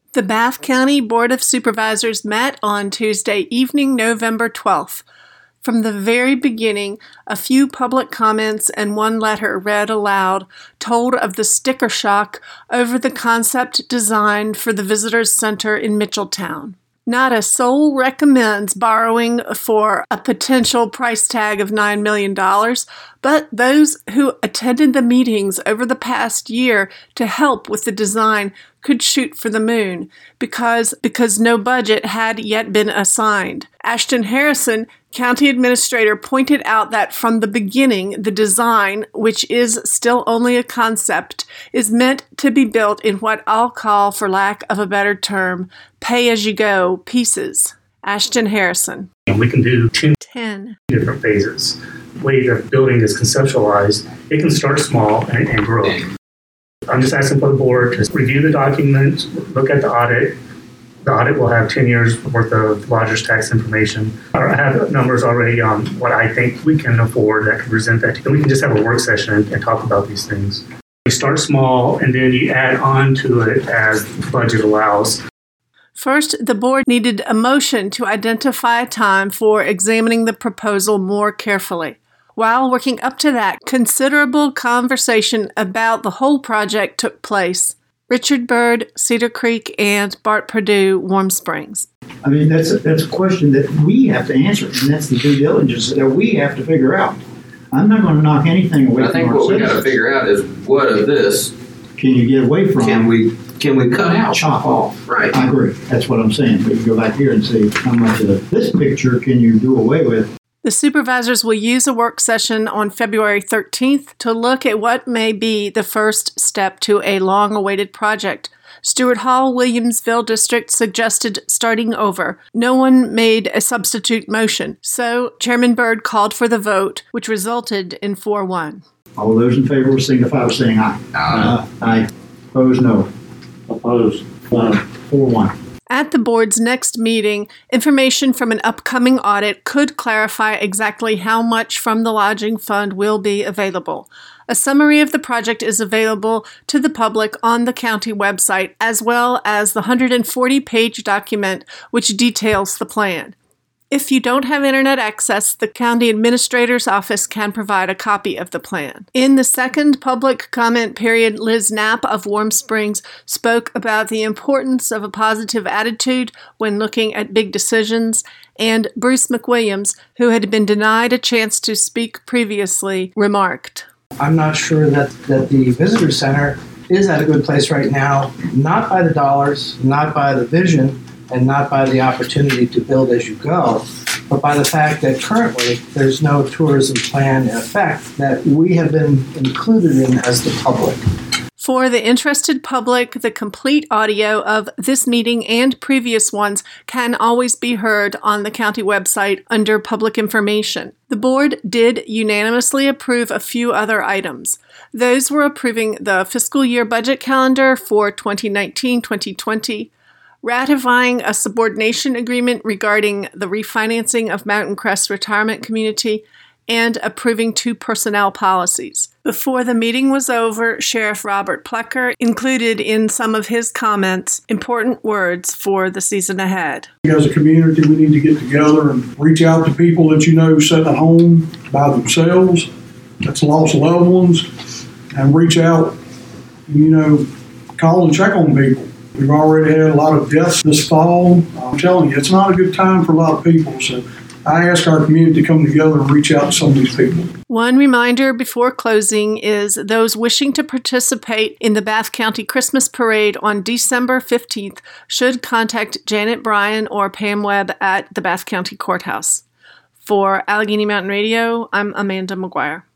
The Bath County Board of Supervisors met on Tuesday evening, November 12th. From the very beginning, a few public comments and one letter read aloud told of the sticker shock over the concept design for the Visitors Center in Mitchelltown. Not a soul recommends borrowing for a potential price tag of $9 million, but those who attended the meetings over the past year to help with the design could shoot for the moon because no budget had yet been assigned. Ashton Harrison, county administrator, pointed out that from the beginning, the design, which is still only a concept, is meant to be built in what I'll call, for lack of a better term, pay-as-you-go pieces. Ashton Harrison. We can do 10 different phases. The way the building is conceptualized, it can start small and grow. I'm just asking for the board to review the documents, look at the audit. The audit will have 10 years worth of lodger's tax information. I have numbers already on what I think we can afford that can present that. And we can just have a work session and talk about these things. You start small and then you add on to it as the budget allows. First, the board needed a motion to identify a time for examining the proposal more carefully. While working up to that, considerable conversation about the whole project took place. Richard Byrd, Cedar Creek, and Bart Perdue, Warm Springs. I mean, that's a question that we have to answer, and that's the due diligence that we have to figure out. I'm not going to knock anything away from our citizens. I think what we got to figure out is what of this can you get away from? Can we cut out? Chop off. Right. I agree. That's what I'm saying. But you go back here and see how much of this picture can you do away with. The supervisors will use a work session on February 13th to look at what may be the first step to a long-awaited project. Stewart Hall, Williamsville District suggested starting over. No one made a substitute motion, so Chairman Byrd called for the vote, which resulted in 4-1. All those in favor will signify by saying aye. Aye. Opposed, no. Opposed, 4-1. At the board's next meeting, information from an upcoming audit could clarify exactly how much from the lodging fund will be available. A summary of the project is available to the public on the county website, as well as the 140-page document which details the plan. If you don't have internet access, the county administrator's office can provide a copy of the plan. In the second public comment period, Liz Knapp of Warm Springs spoke about the importance of a positive attitude when looking at big decisions, and Bruce McWilliams, who had been denied a chance to speak previously, remarked, I'm not sure that the visitor center is at a good place right now, not by the dollars, not by the vision, and not by the opportunity to build as you go, but by the fact that currently there's no tourism plan in effect that we have been included in as the public. For the interested public, the complete audio of this meeting and previous ones can always be heard on the county website under Public Information. The board did unanimously approve a few other items. Those were approving the fiscal year budget calendar for 2019-2020, ratifying a subordination agreement regarding the refinancing of Mountain Crest Retirement Community, and approving 2 personnel policies. Before the meeting was over, Sheriff Robert Plecker included in some of his comments important words for the season ahead. As a community, we need to get together and reach out to people that sitting at home by themselves, that's lost loved ones, and reach out, call and check on people. We've already had a lot of deaths this fall. I'm telling you, it's not a good time for a lot of people. So I ask our community to come together and reach out to some of these people. One reminder before closing is those wishing to participate in the Bath County Christmas Parade on December 15th should contact Janet Bryan or Pam Webb at the Bath County Courthouse. For Allegheny Mountain Radio, I'm Amanda McGuire.